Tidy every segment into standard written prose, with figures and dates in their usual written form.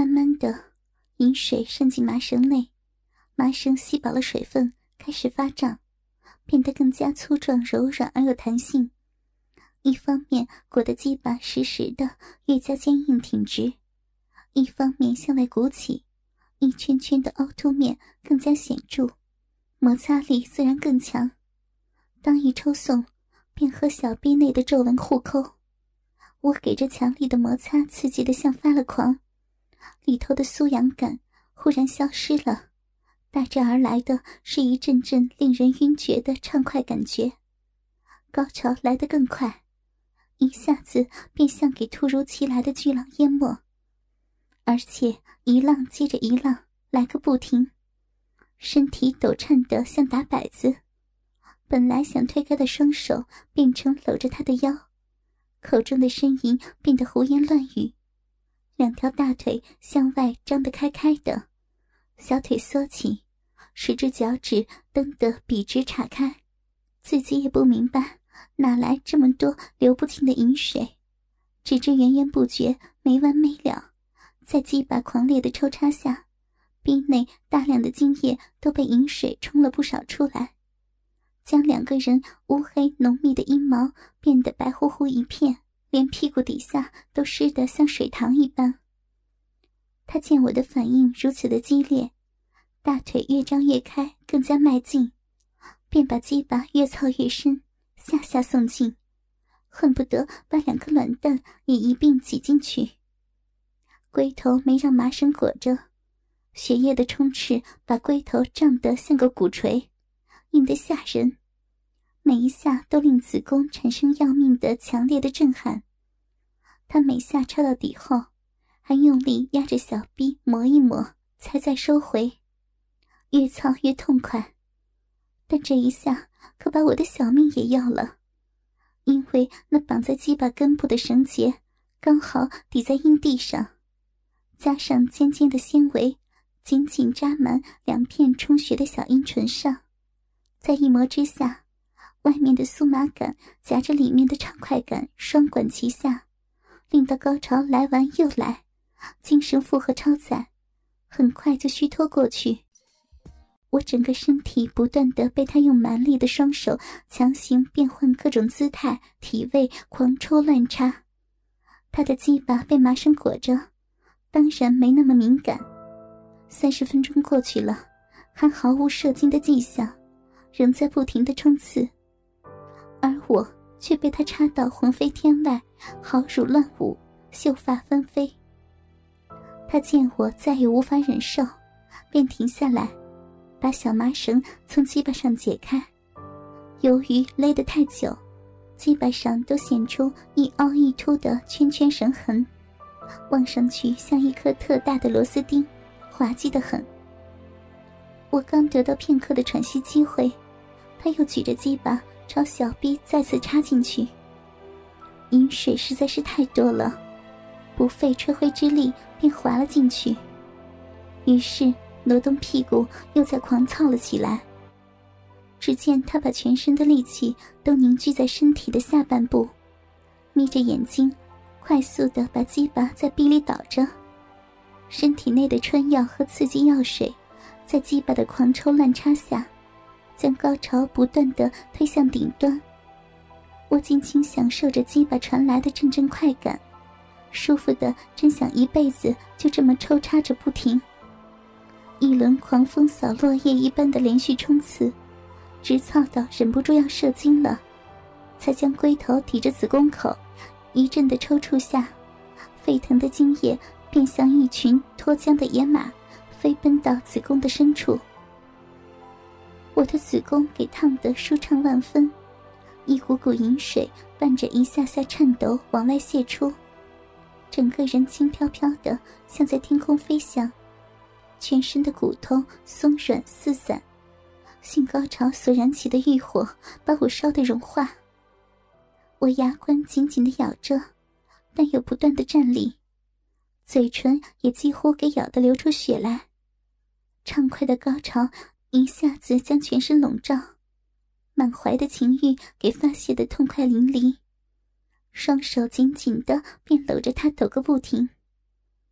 慢慢的，饮水渗进麻绳内，麻绳吸饱了水分，开始发胀，变得更加粗壮柔软而有弹性。一方面裹得鸡巴实实的越加坚硬挺直，一方面向外鼓起，一圈圈的凹凸面更加显著，摩擦力自然更强。当一抽送，便和小臂内的皱纹互扣。我给这强力的摩擦刺激得像发了狂，里头的酥痒感忽然消失了，带着而来的是一阵阵令人晕厥的畅快感觉。高潮来得更快，一下子便像给突如其来的巨浪淹没，而且一浪接着一浪，来个不停。身体抖颤得像打摆子，本来想推开的双手变成搂着他的腰，口中的呻吟变得胡言乱语，两条大腿向外张得开开的，小腿缩起，十只脚趾蹬得笔直岔开，自己也不明白哪来这么多流不尽的饮水，只知源源不绝，没完没了。在鸡巴狂烈的抽插下，臂内大量的精液都被饮水冲了不少出来，将两个人乌黑浓密的阴毛变得白乎乎一片，连屁股底下都湿得像水塘一般。他见我的反应如此的激烈，大腿越张越开，更加迈进，便把鸡巴越操越深，下下送进，恨不得把两个卵蛋也一并挤进去。龟头没让麻绳裹着，血液的充斥把龟头胀得像个鼓槌，硬得吓人，每一下都令子宫产生要命的强烈的震撼。他每下插到底后，还用力压着小臂磨一磨，才再收回，越操越痛快。但这一下可把我的小命也要了，因为那绑在鸡巴根部的绳结刚好抵在阴蒂上，加上尖尖的纤维紧紧扎满两片充血的小阴唇上，在一磨之下，外面的酥麻感夹着里面的畅快感双管齐下，令到高潮来完又来，精神负荷超载，很快就虚脱过去。我整个身体不断地被他用蛮力的双手强行变换各种姿态体位狂抽乱插。他的鸡巴被麻绳裹着，当然没那么敏感。30分钟过去了，还毫无射精的迹象，仍在不停地冲刺，而我却被他插到魂飞天外，好乳乱舞，秀发纷飞。他见我再也无法忍受，便停下来，把小麻绳从鸡巴上解开。由于勒得太久，鸡巴上都显出一凹一凸的圈圈绳痕，望上去像一颗特大的螺丝钉，滑稽得很。我刚得到片刻的喘息机会，他又举着鸡巴朝小臂再次插进去。饮水实在是太多了，不费吹灰之力便滑了进去，于是挪动屁股又再狂操了起来。只见他把全身的力气都凝聚在身体的下半部，眯着眼睛快速地把鸡巴在臂里倒着，身体内的春药和刺激药水在鸡巴的狂抽乱插下，将高潮不断地推向顶端。我尽情享受着鸡巴传来的阵阵快感，舒服的真想一辈子就这么抽插着不停。一轮狂风扫落叶一般的连续冲刺，直操到忍不住要射精了，才将龟头抵着子宫口，一阵的抽搐下，沸腾的精液便像一群脱缰的野马，飞奔到子宫的深处。我的子宫给烫得舒畅万分，一股股饮水伴着一下下颤抖往外泄出，整个人轻飘飘的像在天空飞翔，全身的骨头松软四散，性高潮所燃起的欲火把我烧得融化。我牙关紧紧地咬着，但又不断地站立，嘴唇也几乎给咬得流出血来。畅快的高潮一下子将全身笼罩，满怀的情欲给发泄得痛快淋漓，双手紧紧地便搂着他抖个不停。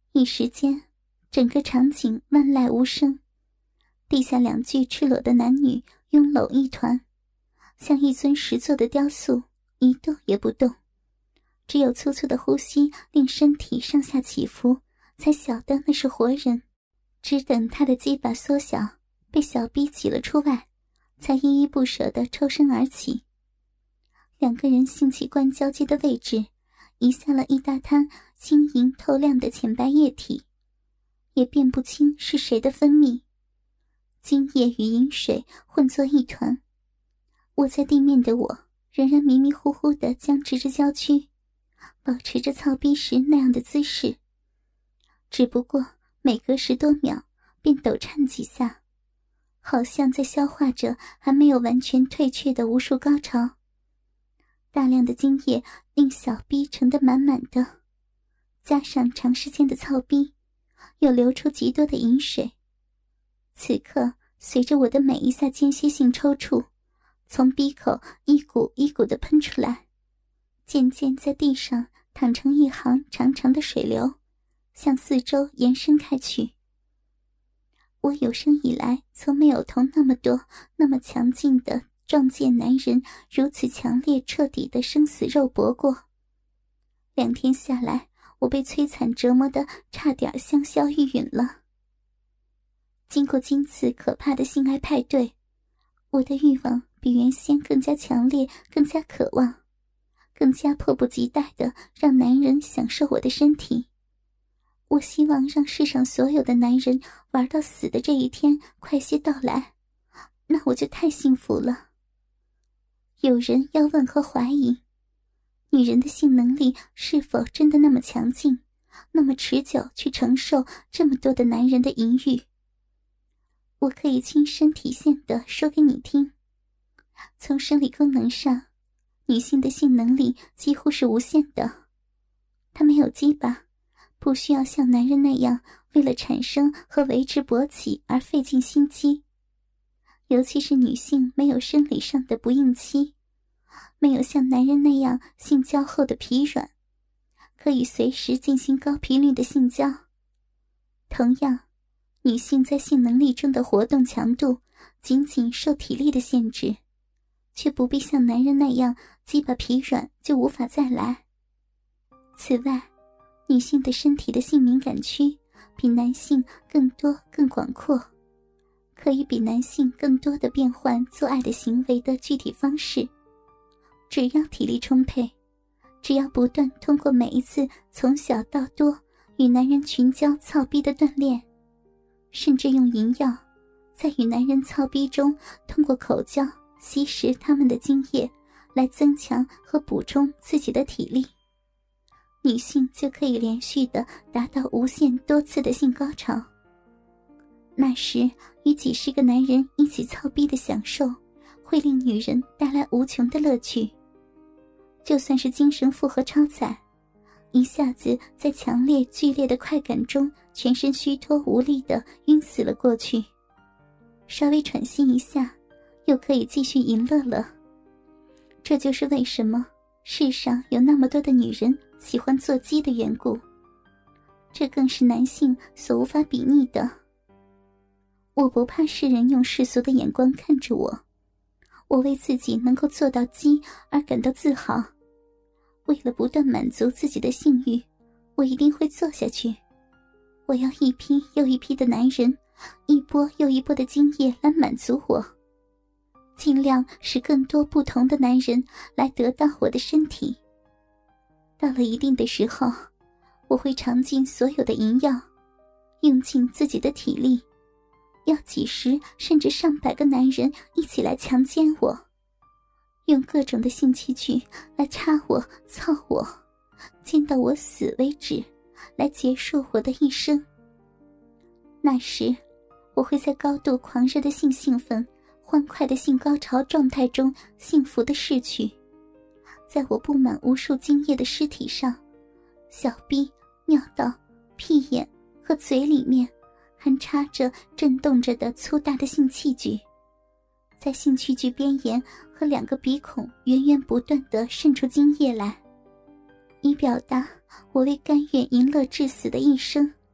一时间，整个场景万籁无声，地下2具赤裸的男女拥搂一团，像一尊石做的雕塑，一动也不动，只有粗粗的呼吸令身体上下起伏，才晓得那是活人。只等他的鸡巴缩小，被小逼挤了出外，才依依不舍地抽身而起。2个人性器官交接的位置，遗下了一大滩晶莹透亮的浅白液体，也辨不清是谁的分泌。精液与饮水混作一团，卧在地面的我仍然迷迷糊糊地僵直着娇躯，保持着操逼时那样的姿势，只不过每隔10多秒便抖颤几下，好像在消化着还没有完全退却的无数高潮。大量的精液令小逼盛得满满的，加上长时间的操逼，又流出极多的饮水。此刻随着我的每一下间歇性抽搐，从逼口一股一股地喷出来，渐渐在地上淌成一行长长的水流，向四周延伸开去。我有生以来从没有同那么多那么强劲的壮健男人如此强烈彻底的生死肉搏过。2天下来，我被摧残折磨得差点香消玉殒了。经过今次可怕的性爱派对，我的欲望比原先更加强烈，更加渴望，更加迫不及待地让男人享受我的身体。我希望让世上所有的男人玩到死的这一天快些到来，那我就太幸福了。有人要问和怀疑，女人的性能力是否真的那么强劲，那么持久去承受这么多的男人的淫欲？我可以亲身体现地说给你听。从生理功能上，女性的性能力几乎是无限的。她没有鸡巴，不需要像男人那样为了产生和维持勃起而费尽心机。尤其是女性没有生理上的不应期，没有像男人那样性交后的疲软，可以随时进行高频率的性交。同样，女性在性能力中的活动强度仅仅受体力的限制，却不必像男人那样鸡巴疲软就无法再来。此外，女性的身体的性敏感区比男性更多更广阔，可以比男性更多的变换做爱的行为的具体方式。只要体力充沛，只要不断通过每一次从小到多与男人群交操逼的锻炼，甚至用淫药在与男人操逼中通过口交吸食他们的精液来增强和补充自己的体力，女性就可以连续地达到无限多次的性高潮。那时与几十个男人一起操逼的享受会令女人带来无穷的乐趣。就算是精神负荷超载，一下子在强烈剧烈的快感中全身虚脱无力地晕死了过去，稍微喘息一下又可以继续淫乐了。这就是为什么世上有那么多的女人喜欢做鸡的缘故，这更是男性所无法比拟的。我不怕世人用世俗的眼光看着我，我为自己能够做到鸡而感到自豪。为了不断满足自己的性欲，我一定会做下去。我要一批又一批的男人，一波又一波的精液来满足我，尽量使更多不同的男人来得到我的身体。到了一定的时候，我会尝尽所有的淫药，用尽自己的体力，要几十甚至上百个男人一起来强奸我，用各种的性器具来插我操我，奸到我死为止，来结束我的一生。那时我会在高度狂热的性兴奋、欢快的性高潮状态中幸福地逝去。在我布满无数精液的尸体上，小臂、尿道、屁眼和嘴里面还插着震动着的粗大的性器具，在性器具边沿和2个鼻孔源源不断地渗出精液来，以表达我为甘愿淫乐至死的一生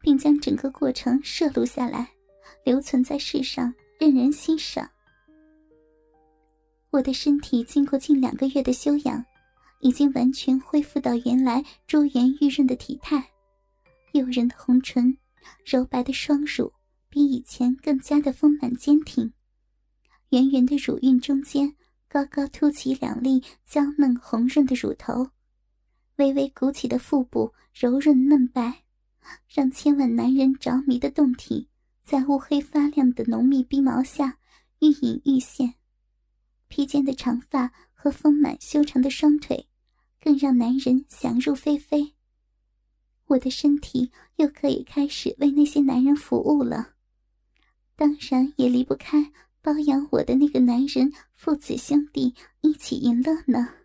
并将整个过程摄录下来，留存在世上，任人欣赏。我的身体经过近2个月的休养，已经完全恢复到原来珠圆玉润的体态，诱人的红唇，柔白的双乳比以前更加的丰满坚挺，圆圆的乳晕中间高高凸起2粒娇嫩红润的乳头，微微鼓起的腹部柔润嫩白，让千万男人着迷的胴体在乌黑发亮的浓密逼毛下愈隐愈现，披肩的长发和丰满修长的双腿更让男人想入非非。我的身体又可以开始为那些男人服务了，当然也离不开包养我的那个男人父子兄弟一起淫乐呢。